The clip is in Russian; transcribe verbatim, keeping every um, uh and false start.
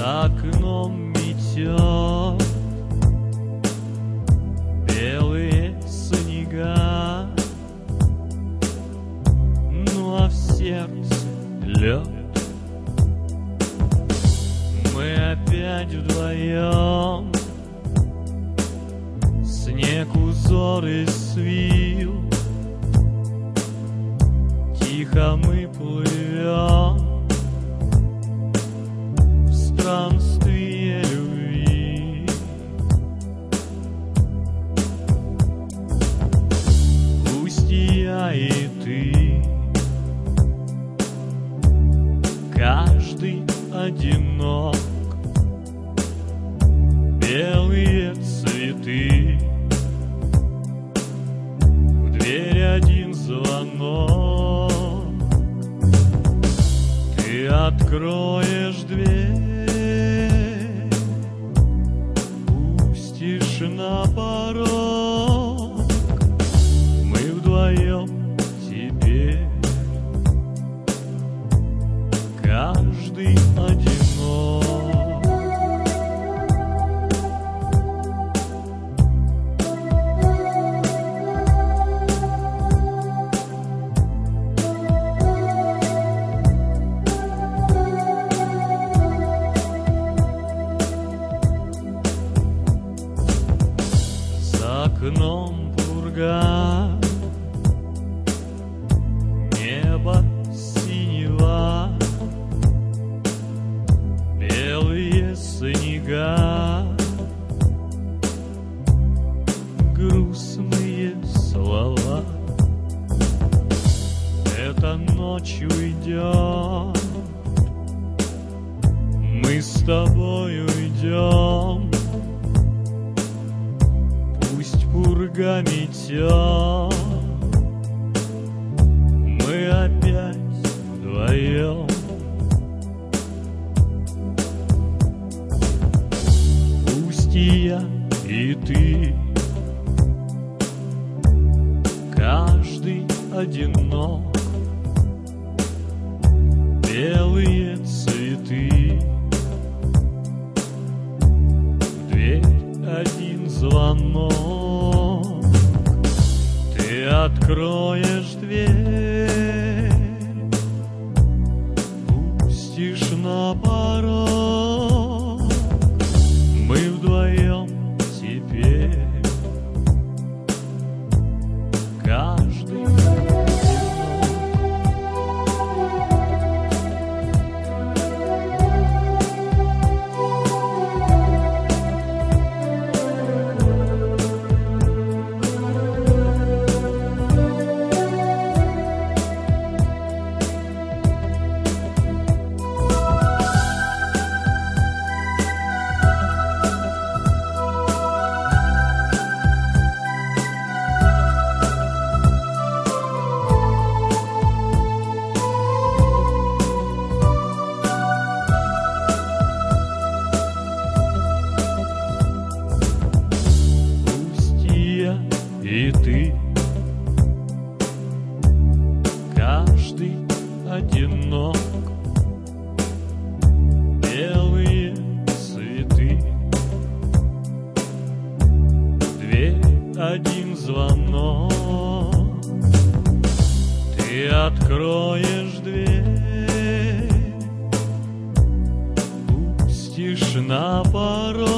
окном метет белые снега, ну а в сердце лед. Мы опять вдвоем, снег узоры свил, тихо мы плывем в странствие любви. Пусть и я, и ты, каждый одинок, белые цветы, в дверь один звонок. Ты откроешь дверь, пустишь на порог, мы вдвоем теперь, каждый одинок. За окном пурга, небо синева, белые снега, грустные слова. Это ночь уйдет, мы с тобой уйдем, пусть пурга метет, мы опять вдвоем. Пусть и я, и ты, каждый одинок, белые цветы, в дверь один звонок. Ты откроешь дверь, пустишь на порог, мы вдвоем теперь, каждый одинок. И ты, каждый одинок, белые цветы, в дверь один звонок. Ты откроешь дверь, пустишь на порог,